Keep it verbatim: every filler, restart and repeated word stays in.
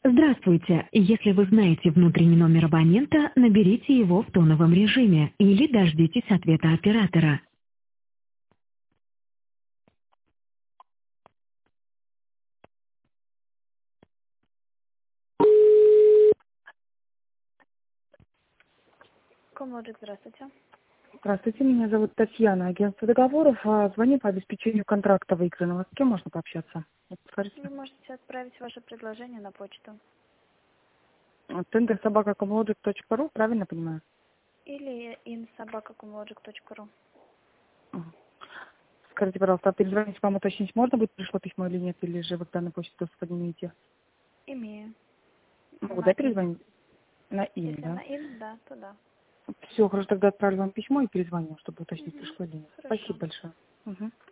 Здравствуйте. Если вы знаете внутренний номер абонента, наберите его в тоновом режиме или дождитесь ответа оператора. Комлоджик, здравствуйте. Здравствуйте, меня зовут Татьяна, агентство договоров. А, Звоню по обеспечению контракта выигранного. С кем можно пообщаться? Вот скажите. Вы можете отправить ваше предложение на почту. тендер собака комлоджик точка ру, правильно понимаю? Или инсобака.комлоджик точка ру. Ага. Скажите, пожалуйста, а перезвонить вам уточнить можно будет, пришло письмо или нет, или же вы к данной почте доступа не имеете? Имею. Могу, На да, ин. перезвонить? На имя, Если да? на ин, да, то да. Все, хорошо, тогда отправлю вам письмо и перезвоню, чтобы уточнить, Угу. пришло или нет. Хорошо. Спасибо большое. Мгм.